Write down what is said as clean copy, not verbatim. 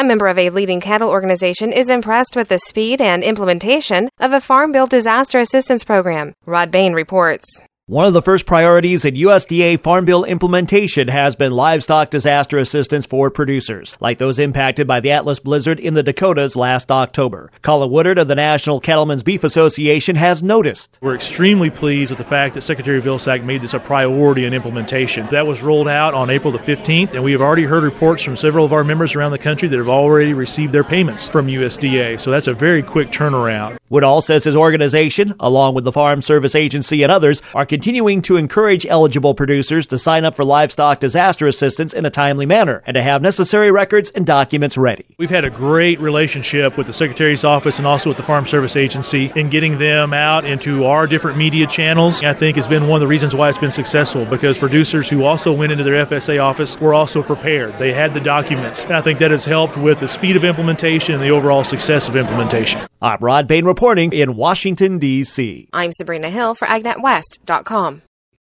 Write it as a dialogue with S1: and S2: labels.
S1: A member of a leading cattle organization is impressed with the speed and implementation of a Farm Bill Disaster Assistance Program. Rod Bain reports.
S2: One of the first priorities in USDA Farm Bill implementation has been livestock disaster assistance for producers, like those impacted by the Atlas blizzard in the Dakotas last October. Colin Woodard of the National Cattlemen's Beef Association has noticed.
S3: We're extremely pleased with the fact that Secretary Vilsack made this a priority in implementation. That was rolled out on April the 15th, and we have already heard reports from several of our members around the country that have already received their payments from USDA, so that's a very quick turnaround.
S2: Woodall says his organization, along with the Farm Service Agency and others, are continuing to encourage eligible producers to sign up for livestock disaster assistance in a timely manner and to have necessary records and documents ready.
S3: We've had a great relationship with the Secretary's office and also with the Farm Service Agency in getting them out into our different media channels. I think has been one of the reasons why it's been successful, because producers who also went into their FSA office were also prepared. They had the documents, and I think that has helped with the speed of implementation and the overall success of implementation.
S2: I'm Rod Bain reporting in Washington, D.C.
S1: I'm Sabrina Hill for AgNetWest.com.